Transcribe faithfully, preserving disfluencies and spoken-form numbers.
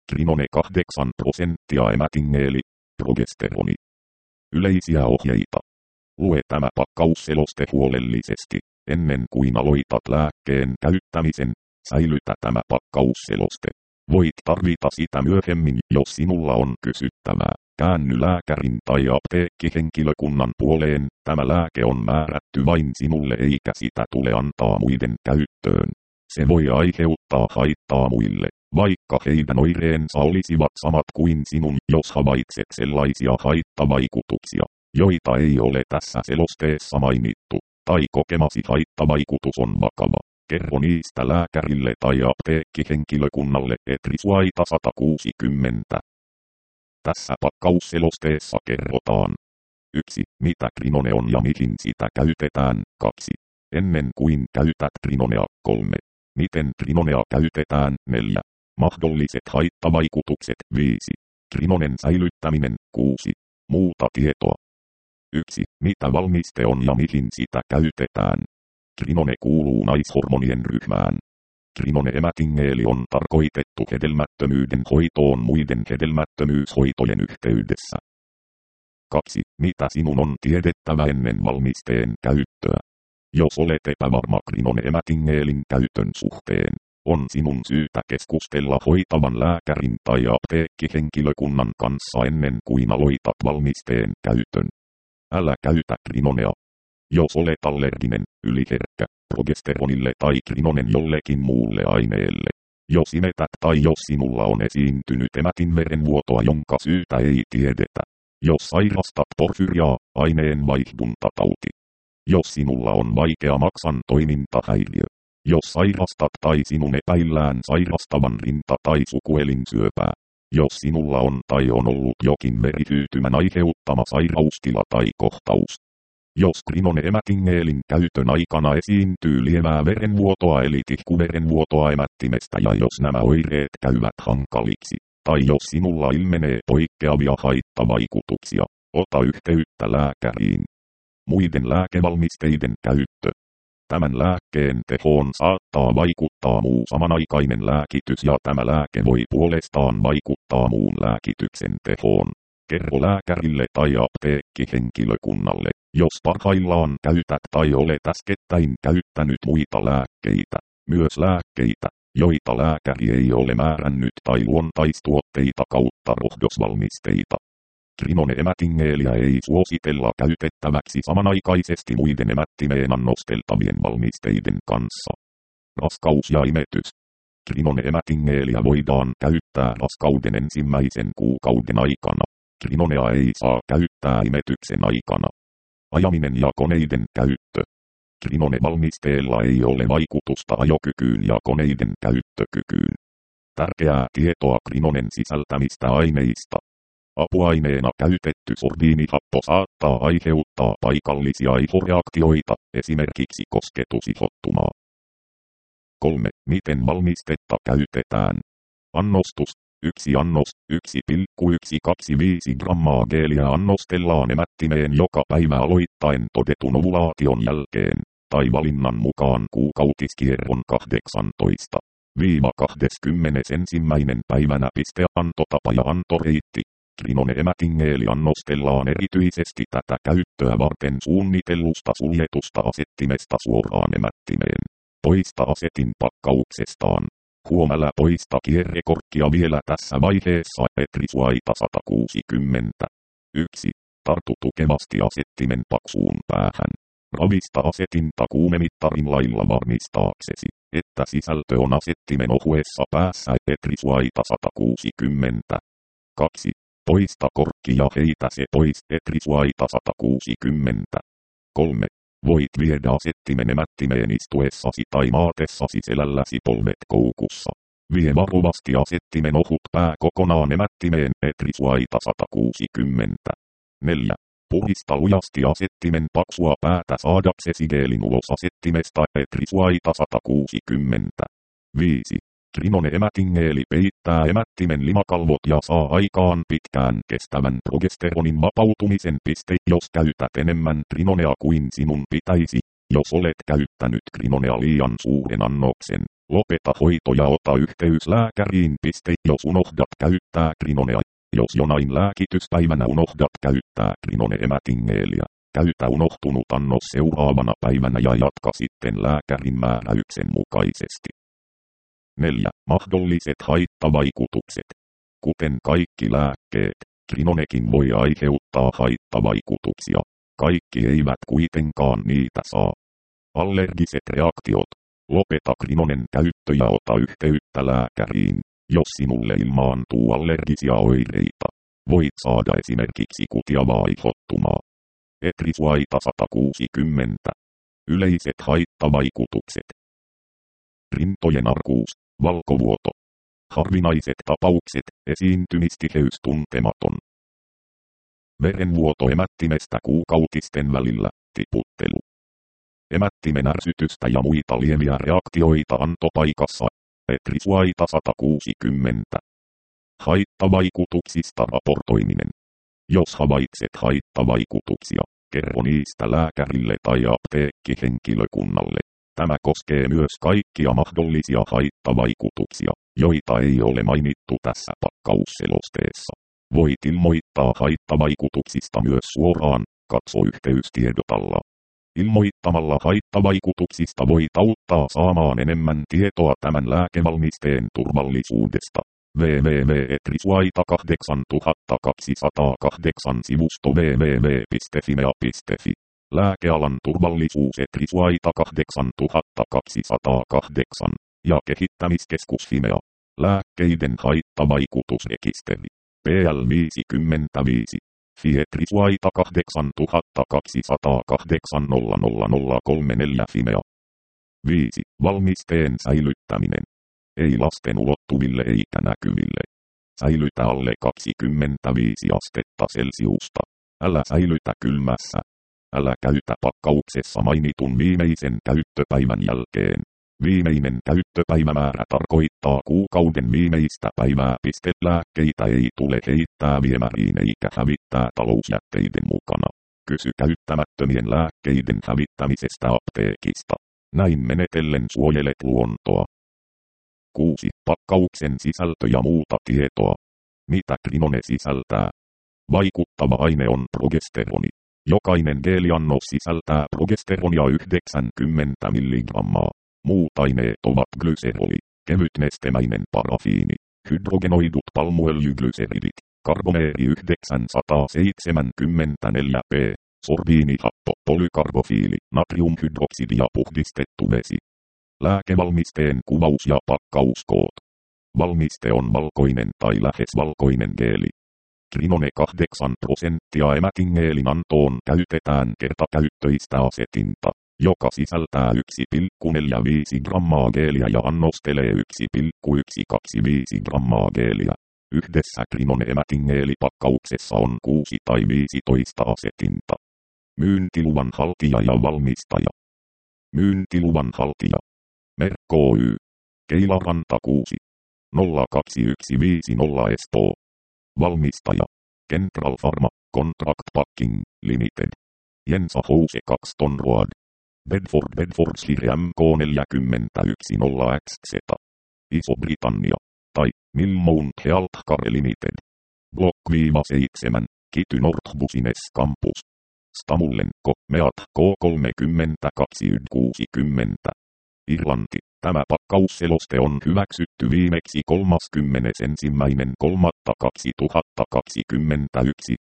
Trinone kahdeksan prosenttia emätingeeli, progesteroni. Yleisiä ohjeita. Lue tämä pakkausseloste huolellisesti, ennen kuin aloitat lääkkeen käyttämisen. Säilytä tämä pakkausseloste. Voit tarvita sitä myöhemmin, jos sinulla on kysyttävää. Käänny lääkärin tai apteekkihenkilökunnan puoleen. Tämä lääke on määrätty vain sinulle eikä sitä tule antaa muiden käyttöön. Se voi aiheuttaa haittaa muille, vaikka heidän oireensa olisivat samat kuin sinun, jos havaitset sellaisia haittavaikutuksia, joita ei ole tässä selosteessa mainittu, tai kokemasi haittavaikutus on vakava. Kerro niistä lääkärille tai apteekkihenkilökunnalle. Etrisuaita sata kuusikymmentä. Tässä pakkausselosteessa kerrotaan. yksi. Mitä Trinone on ja mihin sitä käytetään. kaksi. Ennen kuin käytät Trinonea. kolme. Miten Trinonea käytetään. neljä. Mahdolliset haittavaikutukset. viisi. Trinonen säilyttäminen. kuusi. Muuta tietoa. yksi. Mitä valmiste on ja mihin sitä käytetään. Trinone kuuluu naishormonien ryhmään. Trinone emätingeeli on tarkoitettu hedelmättömyyden hoitoon muiden hedelmättömyyshoitojen yhteydessä. kaksi. Mitä sinun on tiedettävä ennen valmisteen käyttöä? Jos olet epävarma Trinone emätingeelin käytön suhteen, on sinun syytä keskustella hoitavan lääkärin tai apteekkihenkilökunnan kanssa ennen kuin aloitat valmisteen käytön. Älä käytä Trinonea. Jos olet allerginen, yliherkkä, progesteronille tai Trinonen jollekin muulle aineelle. Jos imetät tai jos sinulla on esiintynyt emätinverenvuotoa, jonka syytä ei tiedetä. Jos sairastat porfyriaa, aineenvaihduntatauti. Jos sinulla on vaikea maksan toimintahäiriö. Jos sairastat tai sinun epäillään sairastavan rinta- tai sukuelinsyöpää. Jos sinulla on tai on ollut jokin verihyytymän aiheuttama sairaustila tai kohtaus. Jos Trinone emätingeelin käytön aikana esiintyy lievää verenvuotoa eli tihkuverenvuotoa emättimestä ja jos nämä oireet käyvät hankaliksi, tai jos sinulla ilmenee poikkeavia haittavaikutuksia, ota yhteyttä lääkäriin. Muiden lääkevalmisteiden käyttö. Tämän lääkkeen tehoon saattaa vaikuttaa muu samanaikainen lääkitys ja tämä lääke voi puolestaan vaikuttaa muun lääkityksen tehoon. Kerro lääkärille tai apteekkihenkilökunnalle, jos parhaillaan käytät tai olet äskettäin käyttänyt muita lääkkeitä, myös lääkkeitä, joita lääkäri ei ole määrännyt tai luontaistuotteita kautta rohdosvalmisteita. Trinone emätingeeliä ei suositella käytettäväksi samanaikaisesti muiden emättimeen annosteltavien valmisteiden kanssa. Raskaus ja imetys. Trinone emätingeeliä voidaan käyttää raskauden ensimmäisen kuukauden aikana. Trinonea ei saa käyttää imetyksen aikana. Ajaminen ja koneiden käyttö. Trinone-valmisteella ei ole vaikutusta ajokykyyn ja koneiden käyttökykyyn. Tärkeää tietoa Trinonen sisältämistä aineista. Apuaineena käytetty sordiinihappo saattaa aiheuttaa paikallisia ihoreaktioita, esimerkiksi kosketusihottumaa. kolme. Miten valmistetta käytetään? Annostus. Yksi annos, yksi pilkku yksi kaksi viisi grammaa geeliä annostellaan emättimeen joka päivä aloittaen todetun ovulaation jälkeen, tai valinnan mukaan kuukautiskierron kahdeksantoista kaksikymmentäensimmäinen päivänä. Antotapa ja antoreitti. Trinone emätingeeli annostellaan erityisesti tätä käyttöä varten suunnitellusta suljetusta asettimesta suoraan emättimeen. Poista asetin pakkauksestaan. Huomälä poista kierrekorkkia vielä tässä vaiheessa. Etrisuaita sata kuusikymmentä. yksi. Tartu tukevasti asettimen paksuun päähän. Ravista asetinta kuumemittarin lailla varmistaaksesi, että sisältö on asettimen ohuessa päässä. Etrisuaita sata kuusikymmentä. kaksi. Poista korkki ja heitä se pois. Etrisuaita sata kuusikymmentä. kolme. Voit viedä asettimen emättimeen istuessasi tai maatessasi selälläsi polvet koukussa. Vie varovasti asettimen ohut pää kokonaan emättimeen. Etrisuaita sata kuusikymmentä. neljä. Purista lujasti asettimen paksua päätä saadaksesi geelin ulos asettimesta. Etrisuaita sata kuusikymmentä. viisi. Trinone emätingeeli peittää emättimen limakalvot ja saa aikaan pitkään kestävän progesteronin vapautumisen piste. Jos käytät enemmän Trinonea kuin sinun pitäisi, Jos olet käyttänyt Crinonea liian suuren annoksen, lopeta hoito ja ota yhteys lääkäriin. Piste. Jos unohdat käyttää Crinonea. Jos jonain lääkityspäivänä unohdat käyttää Crinone-emätingeeliä, käytä unohtunut annos seuraavana päivänä ja jatka sitten lääkärin määräyksen mukaisesti. neljä. Mahdolliset haittavaikutukset. Kuten kaikki lääkkeet, Crinonekin voi aiheuttaa haittavaikutuksia. Kaikki eivät kuitenkaan niitä saa. Allergiset reaktiot. Lopeta Crinonen käyttö ja ota yhteyttä lääkäriin, jos sinulle ilmaantuu allergisia oireita. Voit saada esimerkiksi kutiavaa ihottumaa. Etrisuaita sata kuusikymmentä. Yleiset haittavaikutukset. Rintojen arkuus, valkovuoto. Harvinaiset tapaukset, esiintymistiheys tuntematon. Verenvuoto emättimestä kuukautisten välillä, tiputtelu. Emättimen ärsytystä ja muita lieviä reaktioita antopaikassa. Etrisuaita sata kuusikymmentä. Haittavaikutuksista raportoiminen. Jos havaitset haittavaikutuksia, kerro niistä lääkärille tai apteekkihenkilökunnalle. Tämä koskee myös kaikkia mahdollisia haittavaikutuksia, joita ei ole mainittu tässä pakkausselosteessa. Voit ilmoittaa haittavaikutuksista myös suoraan, katso yhteystiedot alla. Ilmoittamalla haittavaikutuksista voit auttaa saamaan enemmän tietoa tämän lääkevalmisteen turvallisuudesta. double-u double-u double-u piste etrisuaita kahdeksantuhattakaksisataakahdeksan sivusto double-u double-u double-u piste fimea piste fi. Lääkealan turvallisuus Etrisuaita kahdeksantuhattakaksisataakahdeksan ja kehittämiskeskus Fimea. Lääkkeiden haittavaikutusrekisteri. P L viisikymmentäviisi. F I Etrisuaita kahdeksantuhattakaksisataakahdeksan nolla nolla nolla kolme neljä Fimea. viisi. Valmisteen säilyttäminen. Ei lasten ulottuville eikä näkyville. Säilytä alle kaksikymmentäviisi astetta Celsiusta. Älä säilytä kylmässä. Älä käytä pakkauksessa mainitun viimeisen käyttöpäivän jälkeen. Viimeinen käyttöpäivämäärä tarkoittaa kuukauden viimeistä päivää. Lääkkeitä ei tule heittää viemäriin eikä hävittää talousjätteiden mukana. Kysy käyttämättömien lääkkeiden hävittämisestä apteekista. Näin menetellen suojelet luontoa. kuusi. Pakkauksen sisältö ja muuta tietoa. Mitä Crinone sisältää? Vaikuttava aine on progesteroni. Jokainen geeliannos sisältää progesteronia yhdeksänkymmentä milligrammaa. Muut aineet ovat glyseroli, kevytnestemäinen parafiini, hydrogenoidut palmuöljyglyseridit, karbomeeri yhdeksänsataaseitsemänkymmentäneljä P, sorbiinihappo, polykarbofiili, natriumhydroksidi ja puhdistettu vesi. Lääkevalmisteen kuvaus ja pakkauskoot. Valmiste on valkoinen tai lähes valkoinen geeli. Crinone kahdeksan prosenttia emätingeelin antoon käytetään kertakäyttöistä asetinta, joka sisältää yksi pilkku neljäkymmentäviisi grammaa geeliä ja annostelee yksi pilkku satakaksikymmentäviisi grammaa geeliä. Yhdessä Crinone emätingeelipakkauksessa on kuusi tai viisitoista asetinta. Myyntiluvan haltija ja valmistaja. Myyntiluvan haltija. Merk Oy. Keilaranta kuusi. nolla kaksi yksi viisi nolla Espoo. Valmistaja. Central Pharma, Contract Packing, Limited. Jensa House Caxton Road. Bedford Bedfordshire M K neljäkymmentäyksi nolla X Z. Iso-Britannia. Tai Millmount Healthcare Limited. Block seitsemän, Kitty North Business Campus. Stamullenko, Meat K kolmekymmentäkaksi kuusikymmentä. Irlanti. Tämä pakkausseloste on hyväksytty viimeksi kolmaskymmenesensimmäinen kolmatta kaksituhattakaksikymmentäyksi.